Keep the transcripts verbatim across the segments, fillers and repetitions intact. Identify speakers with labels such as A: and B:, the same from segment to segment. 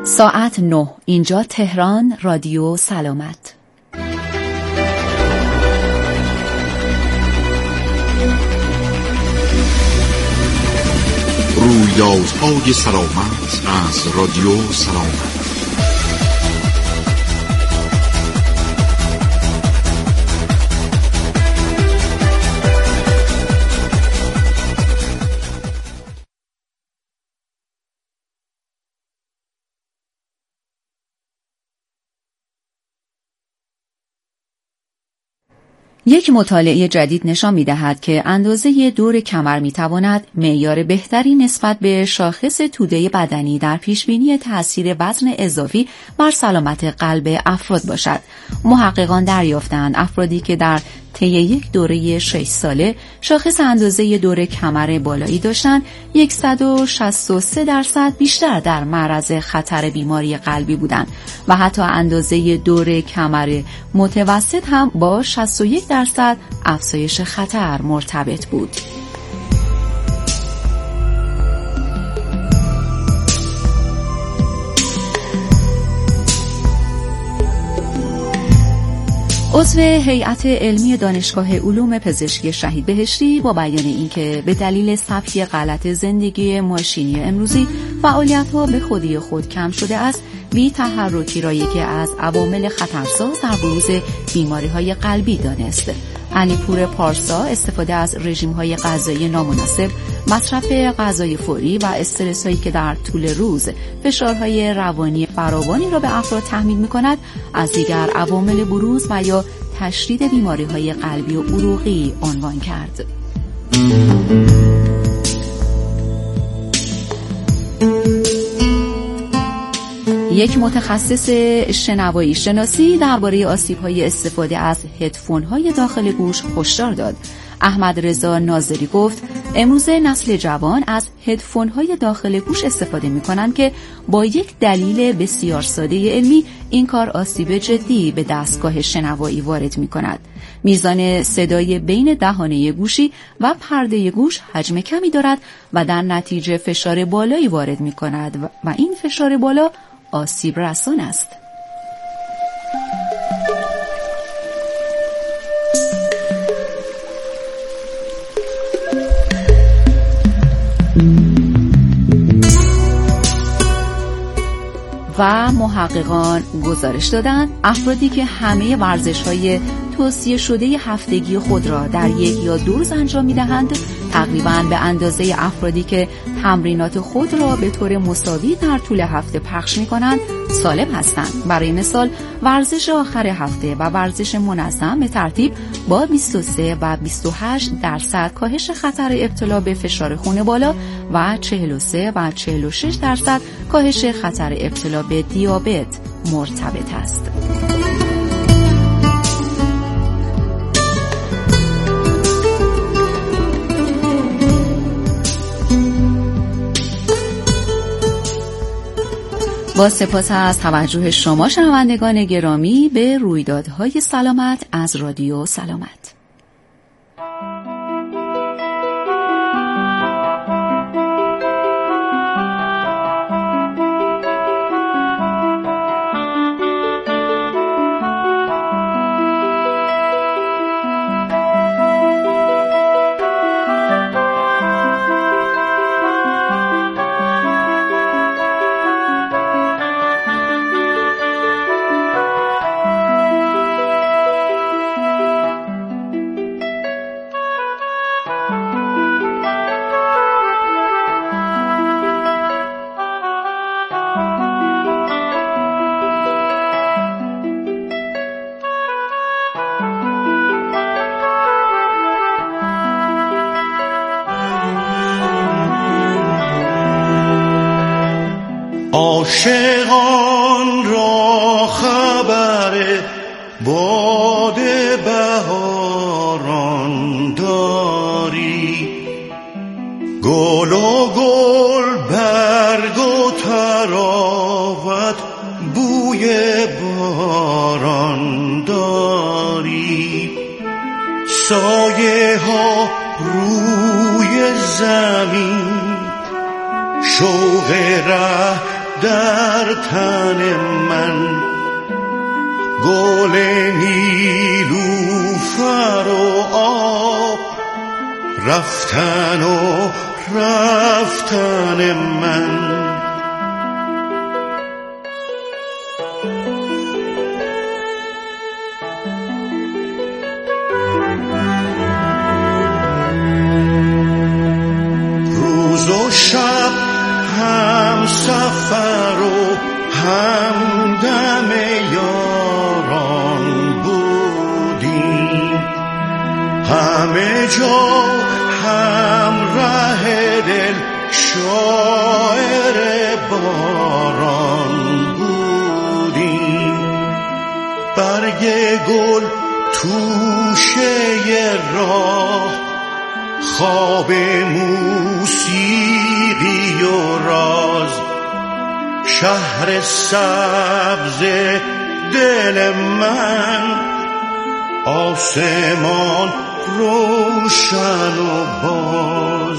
A: ساعت نه، اینجا تهران، رادیو سلامت.
B: رویدادهای سلامت از رادیو سلامت.
A: یک مطالعه جدید نشان می‌دهد که اندازه دور کمر می‌تواند معیار بهتری نسبت به شاخص توده بدنی در پیشبینی تأثیر وزن اضافی بر سلامت قلب افراد باشد. محققان دریافتند افرادی که در طی یک دوره شش ساله شاخص اندازه دور کمر بالایی داشتند، صد و شصت و سه درصد بیشتر در معرض خطر بیماری قلبی بودند و حتی اندازه دور کمر متوسط هم با شصت و یک درصد افزایش خطر مرتبط بود. عضو هیئت علمی دانشگاه علوم پزشکی شهید بهشتی با بیان اینکه به دلیل سبک غلط زندگی ماشینی امروزی فعالیت‌ها به خودی خود کم شده است، بی تحرکی را یکی از عوامل خطرساز در بروز بیماری‌های قلبی دانست. علیپور پارسا استفاده از رژیم‌های غذایی نامناسب، مصرف غذای فوری و استرس‌هایی که در طول روز فشارهای روانی فراوانی را به افراد تحمیل می‌کند، از دیگر عوامل بروز و یا تشدید بیماری‌های قلبی و عروقی عنوان کرد. یک متخصص شنوایی شناسی درباره آسیب‌های استفاده از هدفون‌های داخل گوش هشدار داد. احمد رضا ناظری گفت امروزه نسل جوان از هدفون‌های داخل گوش استفاده می‌کنند که با یک دلیل بسیار ساده علمی این کار آسیب جدی به دستگاه شنوایی وارد می‌کند. میزان صدای بین دهانه گوشی و پرده گوش حجم کمی دارد و در نتیجه فشار بالایی وارد می‌کند و این فشار بالا آسیب رسان است. و محققان گزارش دادند افرادی که همه ورزش‌های توصیه شده هفتگی خود را در یک یا دو روز انجام می‌دهند، تقریباً به اندازه افرادی که تمرینات خود را به طور مساوی در طول هفته پخش می‌کنند سالم هستند. برای مثال ورزش آخر هفته و ورزش منظم به ترتیب با بیست و سه و بیست و هشت درصد کاهش خطر ابتلا به فشار خون بالا و چهل و سه و چهل و شش درصد کاهش خطر ابتلا به دیابت مرتبط است. با سپاس از توجه شما شنوندگان گرامی به رویدادهای سلامت از رادیو سلامت.
C: عاشقان را خبر باد بهاران داری، گل و گل برگ و تراوت بوی باران داری، سایه ها روی زمین شوق ره در تن من، گل نیلوفر و آب رفتن و رفتن من. روز و شب هم سفر و هم دم یاران بودیم، همه جا هم ره دل شاعر باران بودیم. برگ گل توشه راه، خواب موسیقی و راز، شهر سبز دل من، آسمان روشن و باز.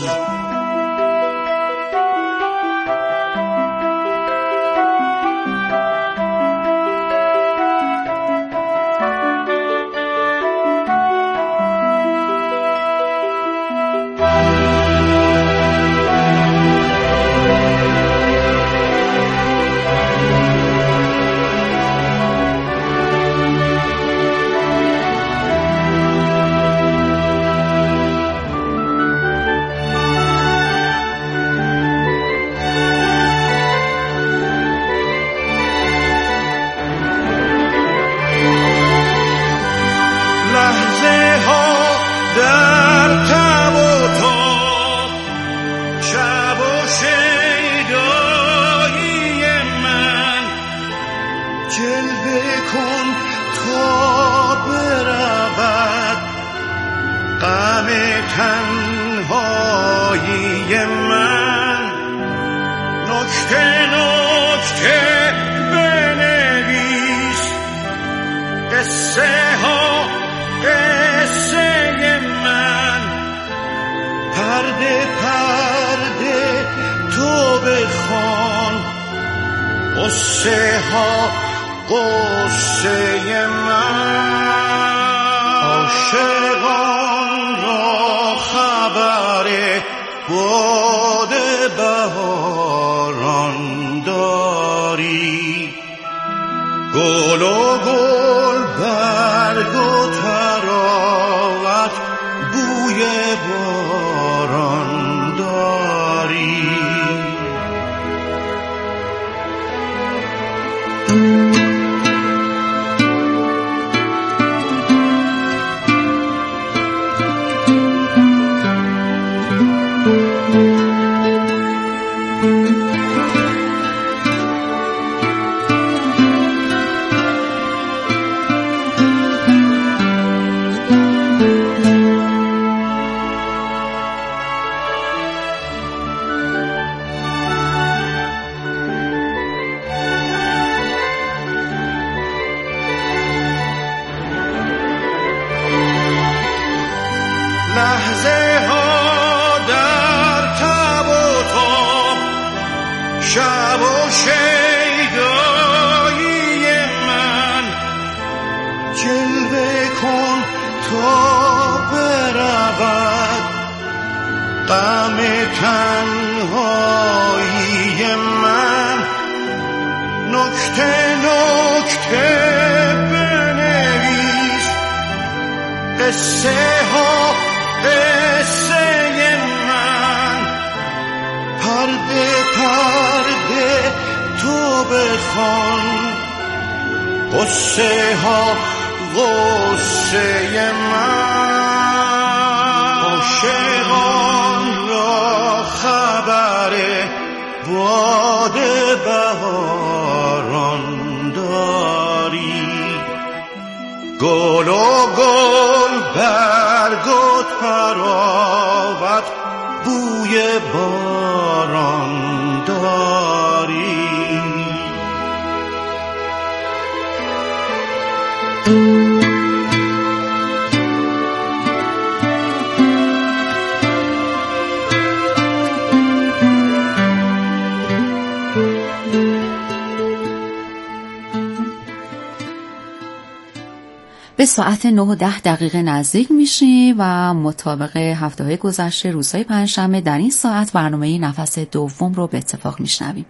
C: تنهایی من، نکته نکته بنویس، قصه ها قصه من، پرده پرده تو بخوان، قصه ها قصه من. عاشقان را خبر باد بهاران داری، گل و گل برگ و تراوت بوی باران داری. لحظه ها در تب و تاب، شب و شیدایی من، جلوه کن تا برود غم تنهایی من، نکته نکته بنویس، قصه ها قصه من، پرده پرده تو بخوان، قصه ها قصه من. عاشقان را خبر باد بهاران داری، گل و گل برگ و تراوت بوی باران داری.
A: به ساعت نه و ده دقیقه نزدیک میشیم و مطابق هفته‌های گذشته روزهای پنجشنبه در این ساعت برنامه نفس دوم رو به اتفاق میشنویم.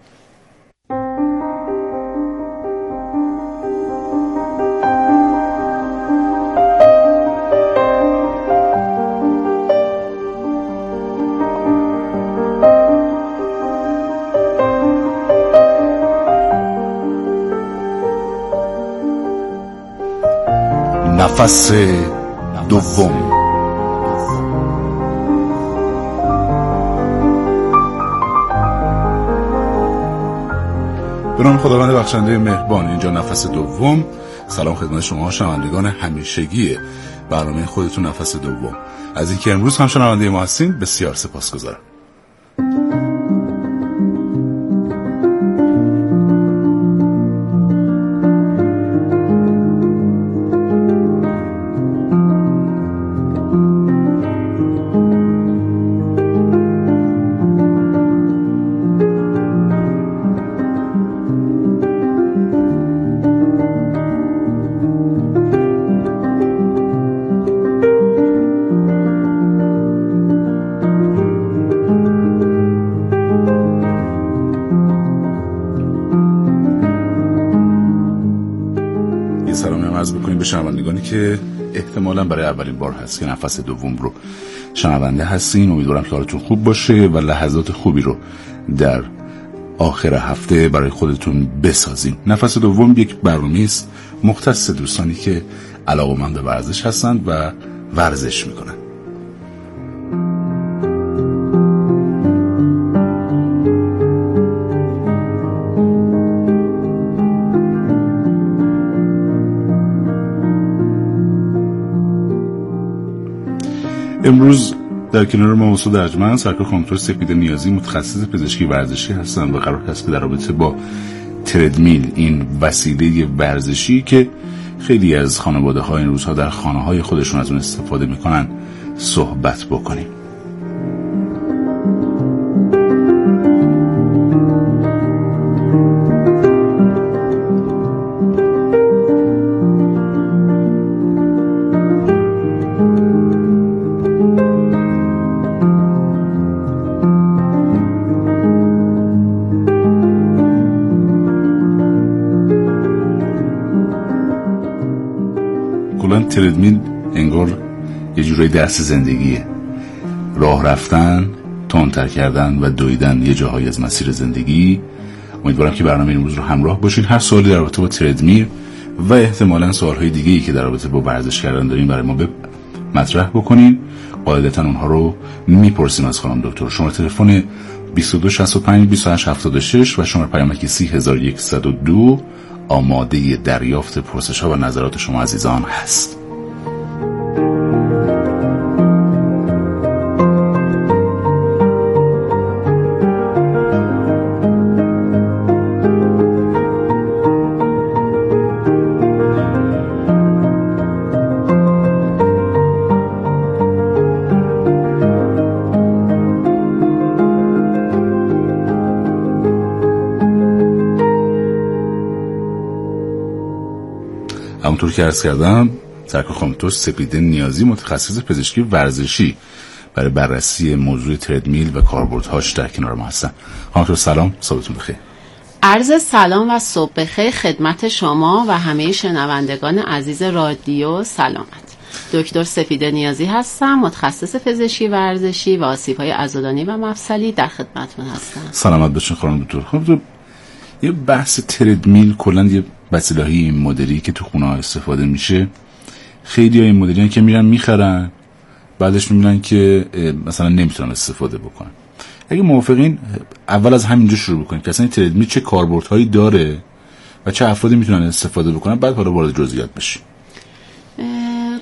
B: نفس دوم. به نام خداوند بخشنده مهربان. اینجا نفس دوم. سلام خدمت شما شنوندگان همیشگی برنامه خودتون نفس دوم. از اینکه امروز هم شنونده ما هستین بسیار سپاسگزارم. شنوندگانی که احتمالاً برای اولین بار هست که نفس دوم رو شنونده هستین، امیدوارم که حالتون خوب باشه و لحظات خوبی رو در آخر هفته برای خودتون بسازین. نفس دوم یک برنامه است مختص دوستانی که علاقه‌مند به ورزش هستند و ورزش میکنن. امروز در کنار ما مسعود ارجمند، سرکار کامپیوتر سپیده نیازی، متخصص پزشکی ورزشی هستند و قرار است که در رابطه با تردمیل، این وسیله ورزشی که خیلی از خانواده‌ها این روزها در خانه‌های خودشون از اون استفاده میکنن صحبت بکنیم. تردمیل انگار یه جورای درس زندگیه. راه رفتن، تندتر کردن و دویدن یه جاهایی از مسیر زندگی. امیدوارم که برنامه امروز رو همراه باشین. هر سوالی در رابطه با تردمیل و احتمالاً سوالهای دیگه‌ای که در رابطه با ورزش کردن دارین برای ما ب... مطرح بکنین. قاعدتاً اونها رو میپرسیم از خانم دکتر. شماره تلفن بیست و دو شصت و پنج بیست و هشت هفتاد و شش و شماره پیامک سی هزار و صد و دو آماده دریافت پرسش‌ها و نظرات شما عزیزان هست. همونطور که عرض کردم، سرکار کامپیوتر سپیده نیازی، متخصص پزشکی ورزشی، برای بررسی موضوع تردمیل و کاربردهاش در کنار ما هستن. خانم سلام، صبحتون بخیر.
D: عرض سلام و صبح بخیر خدمت شما و همه شنوندگان عزیز رادیو سلامت. دکتر سپیده نیازی هستم، متخصص پزشکی ورزشی و آسیب‌های عضلانی و مفصلی، در خدمتتون هستم.
C: سلامت باشین خانم دکتر. خب یه بحث تردمیل کلاً یه وسیله‌ای این مدلی که تو خونه ها استفاده میشه، خیلی ها این مدلی که میرن میخرن، بعدش میبینن که مثلا نمیتونن استفاده بکنن. اگه موافقین اول از همینجا شروع بکنیم که اصلا این تردمیل چه کاربردهایی داره و چه افرادی میتونن استفاده بکنن، بعد حالا وارد جزئیات بشیم.
D: در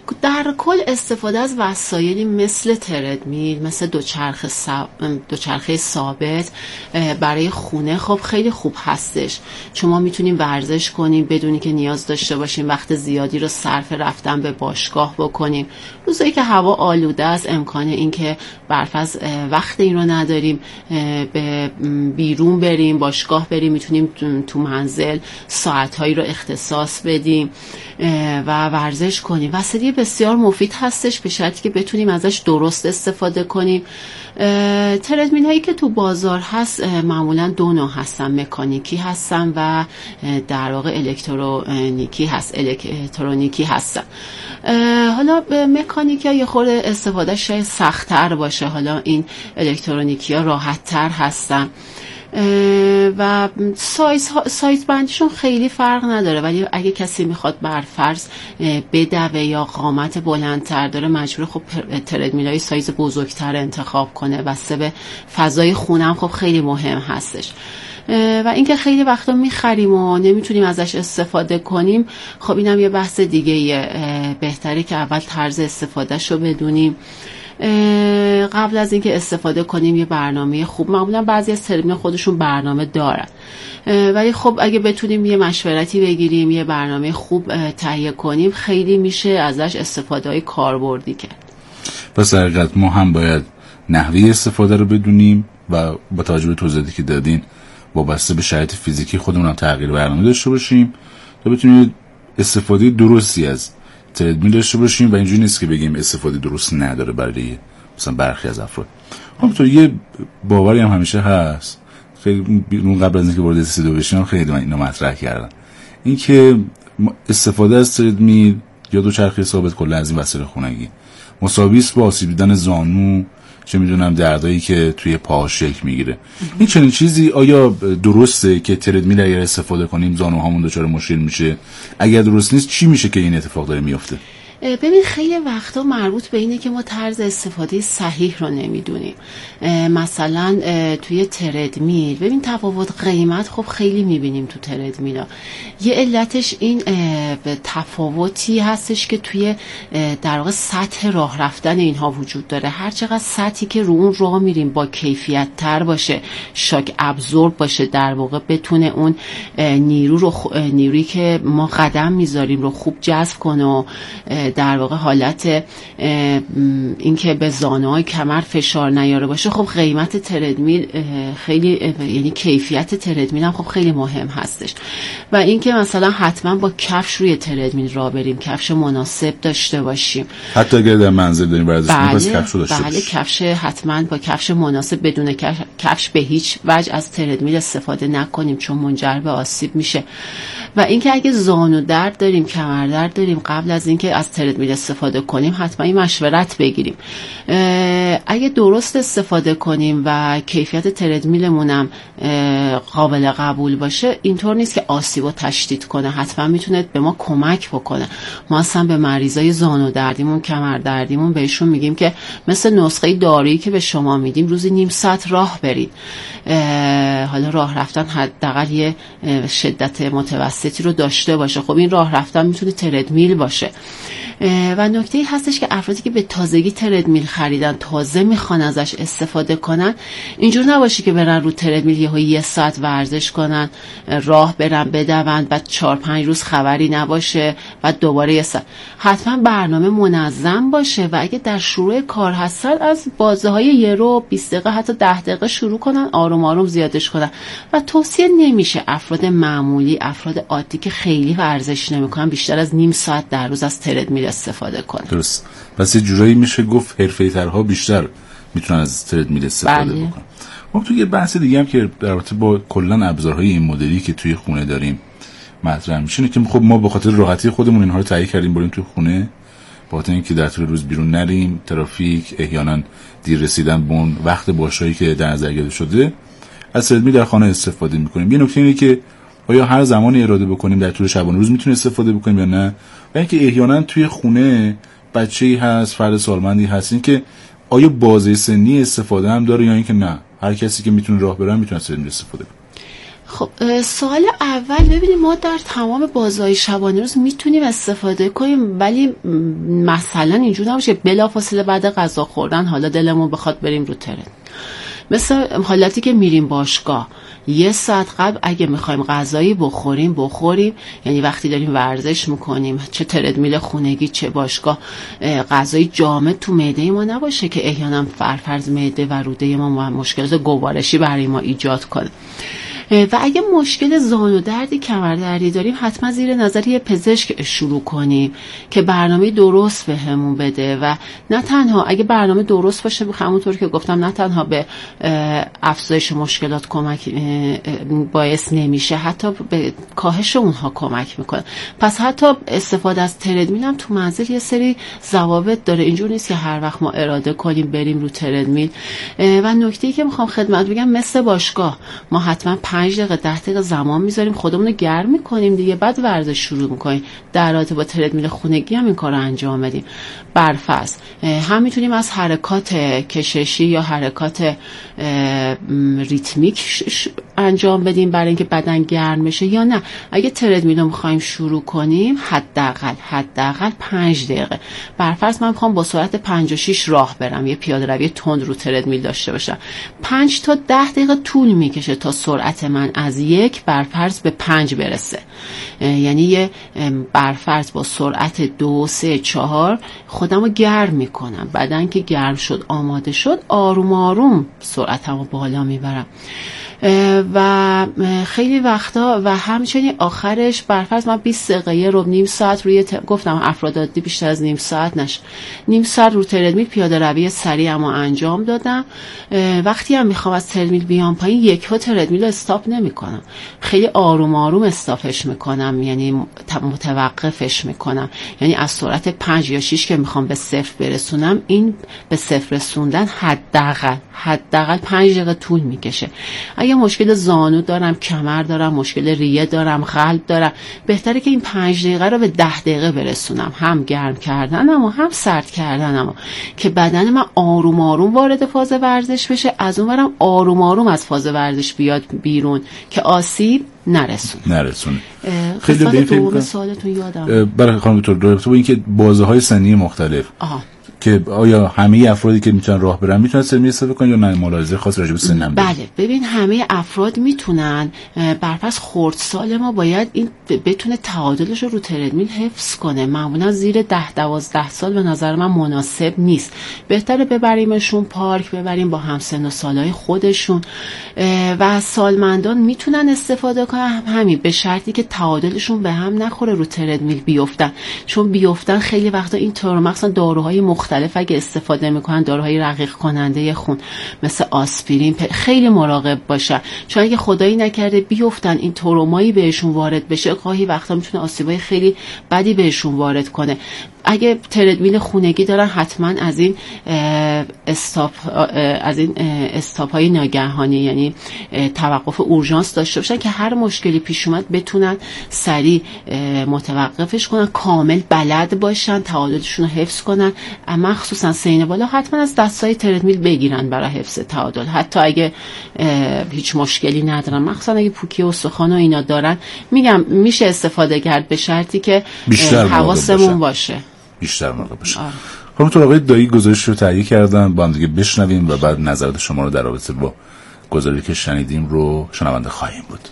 D: در کل استفاده از وسایلی مثل تردمیل، مثل دوچرخه سا... دوچرخه ثابت برای خونه خب خیلی خوب هستش، چون ما میتونیم ورزش کنیم بدونی که نیاز داشته باشیم وقت زیادی رو صرف رفتن به باشگاه بکنیم. روزایی که هوا آلوده است امکان این که برفرض وقت این رو نداریم به بیرون بریم باشگاه بریم، میتونیم تو منزل ساعتهایی رو اختصاص بدیم و ورزش کنیم. وسیله بسیار مفید هستش به شرطی که بتونیم ازش درست استفاده کنیم. تردمیل هایی که تو بازار هست معمولا دو نوع هستن، مکانیکی هستن و در واقع الکترونیکی هست الکترونیکی هستن. حالا مکانیکی ها یه خورده استفاده شاید سخت‌تر باشه، حالا این الکترونیکی ها راحت تر هستن و سایز سایز بندیشون خیلی فرق نداره، ولی اگه کسی میخواد برفرض بدوه یا قامت بلندتر داره مجبور خب تردمیلای سایز بزرگتر انتخاب کنه. بسته به فضای خونم خب خیلی مهم هستش و اینکه خیلی وقتا میخریم و نمیتونیم ازش استفاده کنیم، خب اینم یه بحث دیگه ایه. بهتره که اول طرز استفادهش رو بدونیم قبل از اینکه استفاده کنیم. یه برنامه خوب، معمولا بعضی از تردمیل خودشون برنامه دارن، ولی خب اگه بتونیم یه مشورتی بگیریم یه برنامه خوب تهیه کنیم خیلی میشه ازش استفاده های کاربردی کرد.
C: پس در حقیقت ما هم باید نحوه استفاده رو بدونیم و با توجه به توضیحاتی که دادین وابسته به شرایط فیزیکی خودمون هم تغییر برنامه داشته باشیم تا بتونیم استفاده درستی از تردمیل داشته باشیم و اینجوری نیست که بگیم استفاده درست نداره برای مثلا برخی از افراد. همونطور یه باوری هم همیشه هست، خیلی اون قبل از اینکه وارد استودیو بشیم خیلی من اینو مطرح کردم، این که استفاده از تردمیل یا دوچرخه ثابت کلا از این وسایل خونگی مساوی است با آسیب دیدن زانو، چه میدونم دردایی که توی پا شکل میگیره. این چنین چیزی آیا درسته که تردمیل اگر استفاده کنیم زانوهامون دچار مشکل میشه؟ اگر درست نیست چی میشه که این اتفاق داره میفته؟
D: ببین خیلی وقتا مربوط به اینه که ما طرز استفاده صحیح رو نمیدونیم. مثلا توی تردمیل ببین تفاوت قیمت خب خیلی میبینیم تو تردمیلا. یه علتش این تفاوتی هستش که توی در واقع سطح راه رفتن اینها وجود داره. هر چقدر سطحی که رو اون راه میریم با کیفیت تر باشه، شاک ابزورب باشه، در واقع بتونه اون نیرو رو نیرویی که ما قدم میذاریم رو خوب جذب کنه و در واقع حالت این که به زانوهای کمر فشار نیاره باشه، خب قیمت تردمیل خیلی یعنی کیفیت تردمیل هم خب خیلی مهم هستش. و این که مثلا حتما با کفش روی تردمیل راه بریم، کفش مناسب داشته باشیم،
C: حتی اگر در منزل داریم ورزش کنیم پس کفش رو داشته
D: باشیم. بله کفش حتما با کفش مناسب، بدون کفش به هیچ وجه از تردمیل استفاده نکنیم چون منجر به آسیب میشه. و اینکه اگه زانو درد داریم، کمر درد داریم، قبل از اینکه از تردمیل استفاده کنیم حتما این مشورت بگیریم. اگه درست استفاده کنیم و کیفیت تردمیلمون هم قابل قبول باشه، اینطور نیست که آسیب و تشدید کنه، حتما میتونه به ما کمک بکنه. ما اصلا به مریضای زانو دردیمون، کمر دردیمون بهشون میگیم که مثل نسخه دارویی که به شما میدیم روزی نیم ساعت راه برید. حالا راه رفتن حداقل یه شدت متوسطی رو داشته باشه. خب این راه رفتن میتونه تردمیل باشه. و نکته ای هستش که افرادی که به تازگی تردمیل خریدن، تازه میخوان ازش استفاده کنن، اینجور نباشه که برن رو تردمیل یهو یه ساعت ورزش کنن، راه برن بدون، بعد چهار پنج روز خبری نباشه، بعد دوباره یه ساعت. حتما برنامه منظم باشه و اگه در شروع کار هستن از بازه های یه رو بیست دقیقه حتی ده دقیقه شروع کنن، آروم آروم زیادش کنن. و توصیه نمیشه افراد معمولی، افراد عادی که خیلی ورزش نمیکنن بیشتر از نیم ساعت در روز از تردمیل استفاده کنن.
C: درست. پس یه جورایی میشه گفت حرفه‌ای‌ترها بیشتر میتونن از تردمیل استفاده
D: بله.
C: بکنن. ما تو یه بحث دیگه هم که در رابطه با کلا ابزارهای این مدلی که توی خونه داریم مطرح میشه که خب ما به خاطر راحتی خودمون اینها رو تهیه کردیم بریم توی خونه، با خاطر اینکه در طول روز بیرون نریم، ترافیک، احیانا دیر رسیدن به اون وقت باشایی که در نظر گرفته شده، از تردمیل در خانه استفاده میکنیم. یه نکته اینه که آیا هر زمانی اراده بکنیم در طول شبانه روز میتونیم استفاده بکنیم یا نه؟ و اینکه احیانا توی خونه بچه‌ای هست، فرد سالمندی هست، این که آیا بازه سنی استفاده هم داره یا اینکه نه هر کسی که میتونه راه بره میتونه از تردمیل استفاده کنه؟
D: خب سوال اول، ببینیم ما در تمام بازهای شبانه روز میتونیم استفاده کنیم، ولی مثلا اینجور نباشه بلافاصله بعد غذا خوردن حالا دلمون بخواد بریم رو ترن. مثل حالتی که میریم باشگاه یه ساعت قبل اگه میخوایم غذایی بخوریم بخوریم، یعنی وقتی داریم ورزش میکنیم چه تردمیل خونگی چه باشگاه، غذای جامد تو معده ما نباشه که احیانا فرفرز معده و روده ما مشکلات گوارشی برای ما ایجاد کنه. و اگه مشکل زانو دردی کمر دردی داریم حتما زیر نظر یه پزشک شروع کنیم که برنامه درست بهمون بده و نه تنها اگه برنامه درست باشه همونطور که گفتم نه تنها به افزایش مشکلات کمک باعث نمیشه، حتی به کاهش اونها کمک میکنه. پس حتی استفاده از تردمیل هم تو منزل یه سری ضوابط داره، اینجور نیست که هر وقت ما اراده کنیم بریم رو تردمیل. و نکته‌ای که میخوام خدمت بگم مثل باشگاه ما حتما پنج دقیقه ده دقیقه زمان میذاریم خودمون رو گرم میکنیم دیگه، بعد ورزش شروع میکنیم. در رابطه با تردمیل خونگی هم این کار رو انجام بدیم. برفرض هم میتونیم از حرکات کششی یا حرکات ریتمیک انجام بدیم برای اینکه بدن گرم بشه، یا نه اگه تردمیل رو میخوایم شروع کنیم حداقل حداقل پنج دقیقه. برفرض من میخوام با سرعت پنجاه و شش راه برم، یه پیاده روی تند رو تردمیل داشته باشم، پنج تا ده دقیقه طول میکشه تا سرعت من از یک برفرض به پنج برسه. یعنی یه برفرض با سرعت دو سه چهار خودم رو گرم میکنم، بدن که گرم شد آماده شد آروم آروم سرعتم رو بالا میبرم. و خیلی وقتا و همچنین آخرش برفرض من بیست دقیقه رو نیم ساعت روی ت... گفتم افراد عادی بیشتر از نیم ساعت نشه، نیم ساعت رو تردمیل پیاده روی سریعمو انجام دادم. وقتی هم میخوام از تردمیل بیام پایین یک ها تردمیل رو استاپ نمی کنم، خیلی آروم آروم استاپش میکنم، یعنی متوقفش میکنم. یعنی از سرعت پنج یا شش که میخوام به صفر برسونم، این به صفر رسوندن حداقل حداقل پنج دقیقه طول میکشه. اگه مشکل زانو دارم، کمر دارم، مشکل ریه دارم، قلب دارم، بهتره که این پنج دقیقه رو به ده دقیقه برسونم، هم گرم کردنم و هم سرد کردنم، که بدن من آروم آروم وارد فاز ورزش بشه، از اونورم آروم آروم از فاز ورزش بیاد بیرون که آسیب نرسونه
C: نرسونه.
D: خیلی به دوم سوالتون یادم
C: برای خانم دکتر درسته با اینکه بازه‌های سنی مختلف
D: آها.
C: که آیا همه افرادی که میتونن راه برن میتونن تردمیل استفاده کنن یا نه ملاحظه خاص راجع به سنم؟
D: بله ببین همه افراد میتونن. برپس خردسال ما باید این بتونه تعادلش رو رو تردمیل حفظ کنه. معمولا زیر ده دوازده سال به نظر من مناسب نیست، بهتره ببریمشون پارک، ببریم با همسن و سالای خودشون. و سالمندان میتونن استفاده کنن، همین به شرطی که تعادلشون به هم نخوره رو تردمیل بیفتن، چون بیفتن خیلی وقتا این طور مثلا داروهای مختلف اگه استفاده میکنن، داروهای رقیق کننده خون مثل آسپرین، خیلی مراقب باشن، چون اگه خدایی نکرده بیفتن این ترومایی بهشون وارد بشه، گاهی وقتا میتونه آسیبای خیلی بدی بهشون وارد کنه. اگه تردمیل خونگی دارن حتما از این استاپ از این استاپ های ناگهانی، یعنی توقف اورژانس داشته باشن که هر مشکلی پیش اومد بتونن سریع متوقفش کنن، کامل بلد باشن، تعادلشون رو حفظ کنن. مخصوصا سین بالا حتما از دستای تردمیل بگیرن برای حفظ تعادل، حتی اگه هیچ مشکلی ندارن، مخصوصا اگه پوکی استخوان و اینا دارن، میگم میشه استفاده کرد به شرطی که حواسمون باشه،
C: بیشتر مراقب باشه. خانم تو آقای دایی گزارش رو تهیه کردن، با هم دیگه بشنویم و بعد نظرات شما رو در رابطه با گزارشی که شنیدیم رو شنونده خواهیم بود.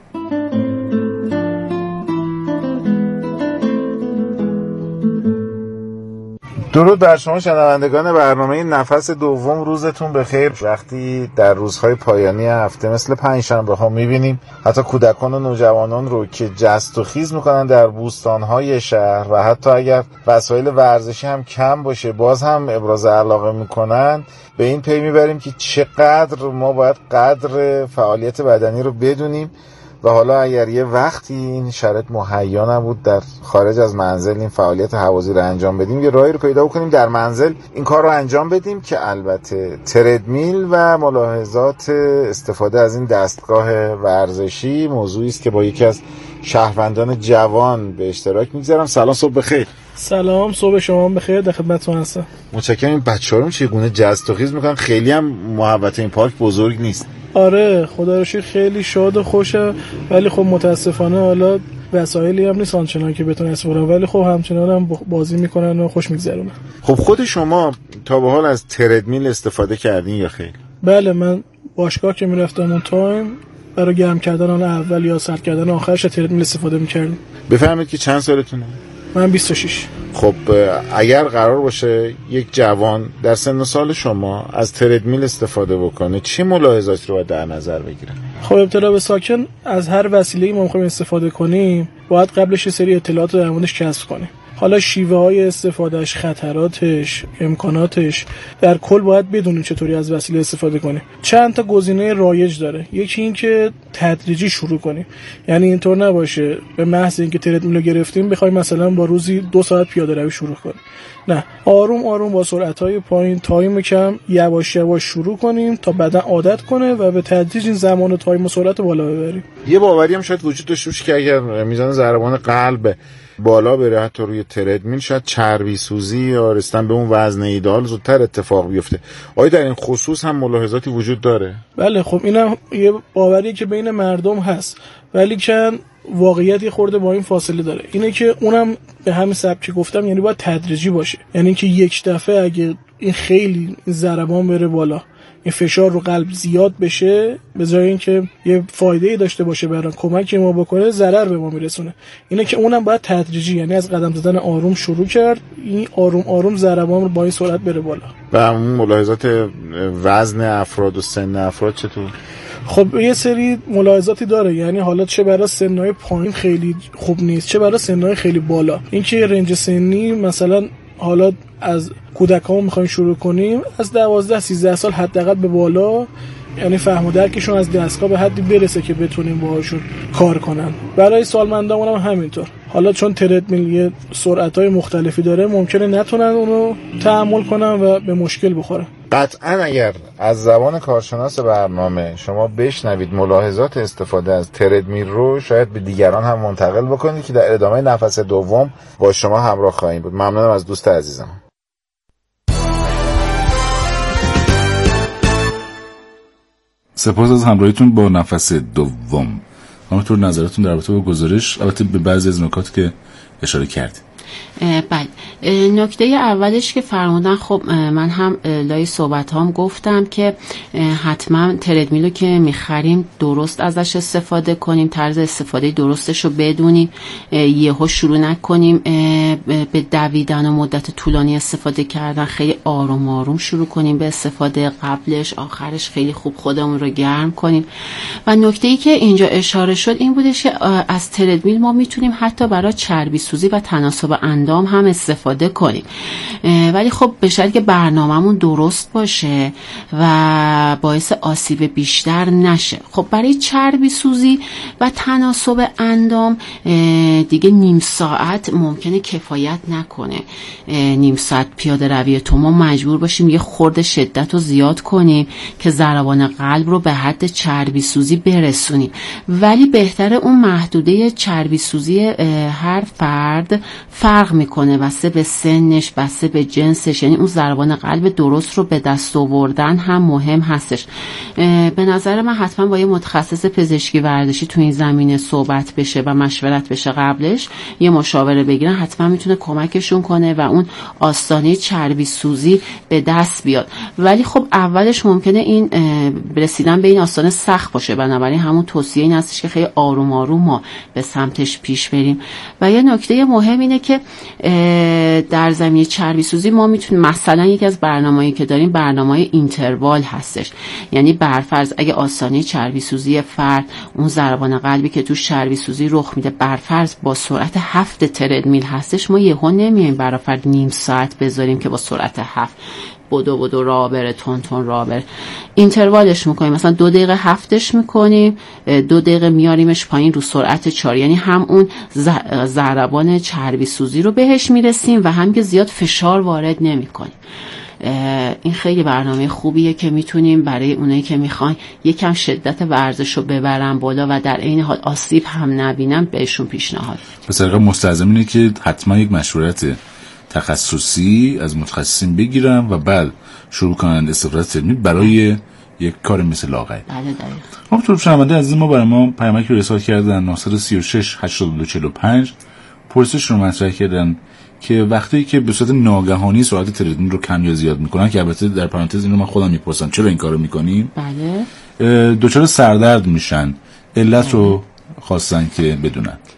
E: درود بر شما شنوندگان برنامه نفس دوم، روزتون بخیر. وقتی در روزهای پایانی هفته مثل پنجشنبه ها میبینیم حتی کودکان و نوجوانان رو که جست و خیز میکنن در بوستانهای شهر و حتی اگر وسایل ورزشی هم کم باشه باز هم ابراز علاقه میکنن، به این پی میبریم که چقدر ما باید قدر فعالیت بدنی رو بدونیم. و حالا اگر یه وقتی این شرط مهیا نبود در خارج از منزل این فعالیت هوازی رو انجام بدیم، یه راهی رو پیدا کنیم در منزل این کار رو انجام بدیم که البته تردمیل و ملاحظات استفاده از این دستگاه ورزشی موضوعی است که با یکی از شهروندان جوان به اشتراک میگذارم. سلام، صبح بخیر.
F: سلام، صبح شما بخیر، در خدمتتون هستم.
E: متشکرم. این بچه‌ها رو چگونه جست و خیز میکنن؟ خیلی هم محوطه این پارک بزرگ نیست.
F: آره خدا رو شکر خیلی شاد و خوشه، ولی خب متاسفانه حالا وسایلی هم نیست آنچنان که بتونه استفاده، ولی خب همچنان هم بازی میکنن و خوش میگذرونن.
E: خب خود شما تا به حال از تردمیل استفاده کردین یا خیر؟
F: بله من باشگاه که میرفتم اون تایم برای گرم کردن آن اول یا سرد کردن آخرش تردمیل استفاده میکردیم.
E: بفرمایید که چند سالتونه؟
F: من بیست و شش.
E: خب اگر قرار باشه یک جوان در سن و سال شما از تردمیل استفاده بکنه چه ملاحظاتی رو باید در نظر بگیره؟
F: خب ابتدا به ساکن از هر وسیله‌ای ما می‌خوایم استفاده کنیم باید قبلش یه سری اطلاعات رو در موردش کسب کنیم. حالا شیوه های استفادهش، خطراتش، امکاناتش، در کل باید بدونیم چطوری از وسیله استفاده کنیم. چند تا گزینه رایج داره. یکی این که تدریجی شروع کنیم، یعنی اینطور نباشه به محض اینکه تردمیل رو گرفتیم بخوایم مثلا با روزی دو ساعت پیاده روی شروع کنیم. نه، آروم آروم با سرعت‌های پایین، تایم کم، یواش یواش شروع کنیم تا بدن عادت کنه و به تدریج این زمان و تایم و سرعت بالا ببریم.
E: یه باوری هم شاید وجود داشته باشه که اگر میزان ضربان قلب بالا بره حتی روی تردمیل شاید چربی سوزی یا رسیدن به اون وزن ایدئال زودتر اتفاق بیفته. آیا در این خصوص هم ملاحظاتی وجود داره؟
F: بله خب اینم یه باوری که بین مردم هست، ولی که واقعیتی خورده با این فاصله داره. اینه که اونم به همین سبک گفتم، یعنی باید تدریجی باشه، یعنی که یک دفعه اگه این خیلی ضربان بره بالا، این فشار رو قلب زیاد بشه، به جای اینکه یه فایده‌ای داشته باشه برای کمک ما بکنه ضرر به ما میرسونه. اینه که اونم باید تدریجی، یعنی از قدم زدن آروم شروع کرد، این آروم آروم ضربان رو با این سرعت بره بالا.
E: و اون ملاحظات وزن افراد و سن افراد چطور؟
F: خب یه سری ملاحظاتی داره، یعنی حالا چه برای سن‌های پایین خیلی خوب نیست، چه برای سن‌های خیلی بالا. اینکه رنج سنی مثلا حالا از کودکان میخوایم شروع کنیم، از دوازده سیزده سال حداقل به بالا، یعنی فهم و درکشون از دستگاه به حدی برسه که بتونیم باهاشون کار کنن. برای سالمندان هم همینطور. حالا چون تردمیل یه سرعت‌های مختلفی داره ممکنه نتونن اونو تحمل کنن و به مشکل بخوره.
E: قطعا اگر از زبان کارشناس برنامه شما بشنوید ملاحظات استفاده از تردمیل رو شاید به دیگران هم منتقل بکنید که در ادامه نفس دوم با شما همراه خواهیم بود. ممنونم از دوست عزیزم.
C: سپاس از همراهیتون با نفس دوم. همونطور نظراتون در رابطه با گزارش، البته به بعضی از نکات که اشاره کردید.
D: بله، نکته اولش که فرمودن، خب من هم لای صحبت هم گفتم که حتما تردمیل رو که میخریم درست ازش استفاده کنیم، طرز استفاده درستش رو بدونیم، یهو شروع نکنیم به دویدن و مدت طولانی استفاده کردن، خیلی آروم آروم شروع کنیم به استفاده، قبلش آخرش خیلی خوب خودمون رو گرم کنیم. و نکته‌ای که اینجا اشاره شد این بودش که از تردمیل ما میتونیم حتی برای چربی سوزی و تناسب اندام هم استفاده کنیم، ولی خب به شرطی که برنامه‌مون درست باشه و باعث آسیب بیشتر نشه. خب برای چربی سوزی و تناسب اندام دیگه نیم ساعت ممکنه کفایت نکنه. نیم ساعت پیاده روی تو ما مجبور باشیم یه خورده شدت رو زیاد کنیم که ضربان قلب رو به حد چربی سوزی برسونیم، ولی بهتره اون محدوده چربی سوزی هر فرد فرق میکنه بسته به سنش، بسته به جنسش، یعنی اون ضربان قلب درست رو به دست آوردن هم مهم هستش. به نظر من حتما با یه متخصص پزشکی ورزشی تو این زمینه صحبت بشه و مشورت بشه، قبلش یه مشاوره بگیرن، حتما میتونه کمکشون کنه و اون آستانه چربی سوزی به دست بیاد. ولی خب اولش ممکنه این رسیدن به این آستانه سخت باشه، بنابراین همون توصیه این هستش که خیلی آروم آروم ما به سمتش پیش بریم. و یه نکته مهم اینه که در زمینه چربی سوزی ما میتونیم مثلا یکی از برنامه‌ای که داریم برنامه اینتروال هستش، یعنی برفرض اگه آستانه چربی سوزی فرد اون ضربان قلبی که تو چربی سوزی رخ میده برفرض با سرعت هفت تردمیل هستش، ما یهو نمیایم برای فرد نیم ساعت بذاریم که با سرعت هفت بدو بدو راه بره، تون تون راه بره. اینتروالش میکنیم، مثلا دو دقیقه هفتش میکنیم، دو دقیقه میاریمش پایین رو سرعت چهار، یعنی هم اون ضربان چربی سوزی رو بهش میرسیم و هم که زیاد فشار وارد نمیکنیم. این خیلی برنامه خوبیه که میتونیم برای اونایی که میخوان یکم شدت ورزش رو ببرن بالا و در عین حال آسیب هم نبینن بهشون پیشنهاد.
C: به طریق مستلزم اینه که حتما یک مشورت تخصصی از متخصصین بگیرن و بعد شروع کنند استفاده تردمیل برای یک کار مثل لاغر.
D: بله دقیق.
C: خب تو شنونده عزیز ما برای ما پیامک رو ارسال کردن نه سه شش هشت دو چهار پنج پرسش رو مطرح کردن که وقتی که به صورت ناگهانی سرعت تردمیل رو کم یا زیاد میکنن، که البته در پرانتز اینو من خودم میپرسم چرا این کارو میکنین؟
D: بله.
C: دچار سردرد میشن، علت رو خواستن که بدونن.